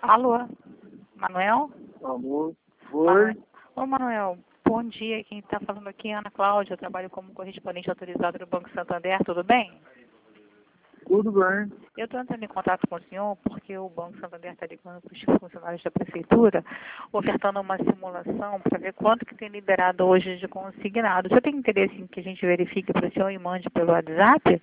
Alô, Manuel? Alô? Oi? Ô, Manuel, bom dia. Quem está falando aqui é Ana Cláudia. Eu trabalho como correspondente autorizado do Banco Santander. Tudo bem? Tudo bem. Eu estou entrando em contato com o senhor porque o Banco Santander está ligando para os funcionários da prefeitura, ofertando uma simulação para ver quanto que tem liberado hoje de consignado. O senhor tem interesse em que a gente verifique para o senhor e mande pelo WhatsApp?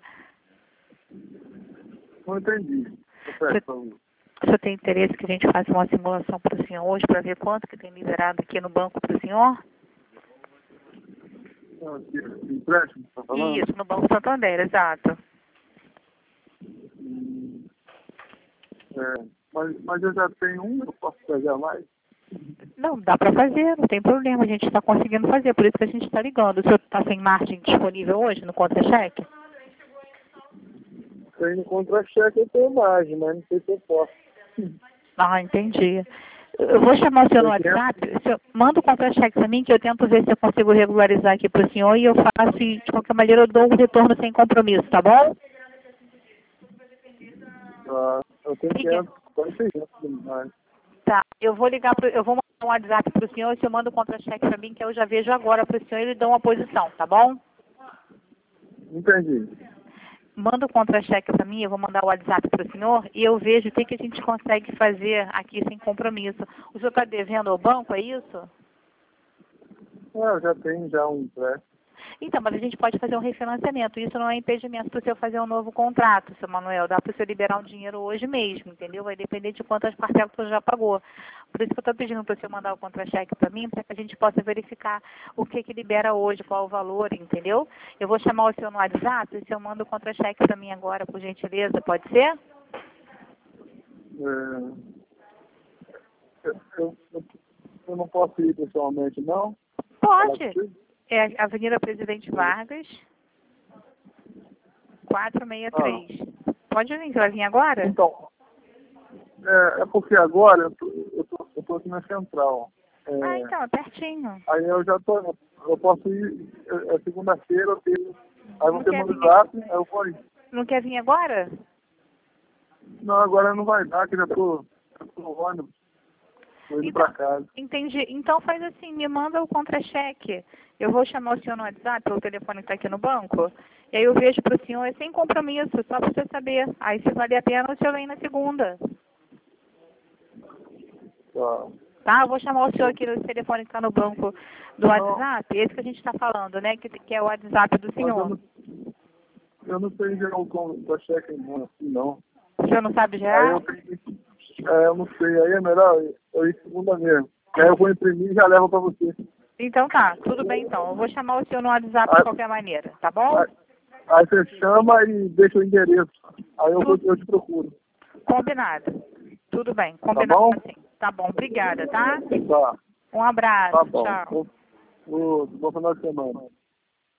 Não entendi. Repete, por favor. O senhor tem interesse que a gente faça uma simulação para o senhor hoje para ver quanto que tem liberado aqui no banco para o senhor? Empréstimo, está falando? Isso, no Banco Santander, exato. Mas eu já tenho um, eu posso pegar mais? Não, dá para fazer, não tem problema, a gente está conseguindo fazer, por isso que a gente está ligando. O senhor está sem margem disponível hoje no contra-cheque? Tem no contra-cheque, eu tenho margem, mas não sei se eu posso. Ah, entendi. Eu vou chamar o senhor no WhatsApp, o senhor manda o contra-cheque para mim que eu tento ver se eu consigo regularizar aqui para o senhor e eu faço e de qualquer maneira eu dou um retorno sem compromisso, tá bom? Eu tenho 500 demais. Tá, eu vou mandar um WhatsApp para o senhor e o senhor manda o contra-cheque para mim que eu já vejo agora para o senhor e lhe dou uma posição, tá bom? Entendi. Manda o contra-cheque para mim, eu vou mandar o WhatsApp para o senhor e eu vejo o que a gente consegue fazer aqui sem compromisso. O senhor está devendo ao banco, é isso? Eu já tenho um empréstimo. Então, mas a gente pode fazer um refinanciamento. Isso não é impedimento para o senhor fazer um novo contrato, seu Manuel. Dá para o senhor liberar um dinheiro hoje mesmo, entendeu? Vai depender de quantas parcelas o senhor já pagou. Por isso que eu estou pedindo para o senhor mandar o contra-cheque para mim, para que a gente possa verificar o que libera hoje, qual o valor, entendeu? Eu vou chamar o senhor no WhatsApp e o senhor manda o contra-cheque para mim agora, por gentileza. Pode ser? Eu não posso ir pessoalmente, não? Pode. É Avenida Presidente Vargas, 463. Pode vir, você vai vir agora? Então, é porque agora eu tô aqui na central. Então, é pertinho. Aí eu posso ir, segunda-feira, eu tenho, aí Não você quer manda o vir? zap, aí eu vou ir. Não quer vir agora? Não, agora não vai dar, que já tô no ônibus, tô indo pra casa. Entendi. Então faz assim, me manda o contra-cheque. Eu vou chamar o senhor no WhatsApp, o telefone está aqui no banco, e aí eu vejo para o senhor, é sem compromisso, só para você saber. Aí se valer a pena, o senhor vem na segunda. Tá? Eu vou chamar o senhor aqui no telefone que está no banco do WhatsApp, esse que a gente está falando, né? Que é o WhatsApp do senhor. Eu não sei gerar o contra-cheque assim, não. O senhor não sabe gerar? Eu não sei, aí é melhor eu ir segunda mesmo. Aí eu vou imprimir e já levo para você. Então tá, tudo bem então. Eu vou chamar o senhor no WhatsApp de qualquer maneira, tá bom? Aí você chama e deixa o endereço. Aí eu te procuro. Combinado. Tudo bem, combinado assim. Tá bom, obrigada, tá? Tá. Um abraço, Tá bom. tchau. Bom final de semana.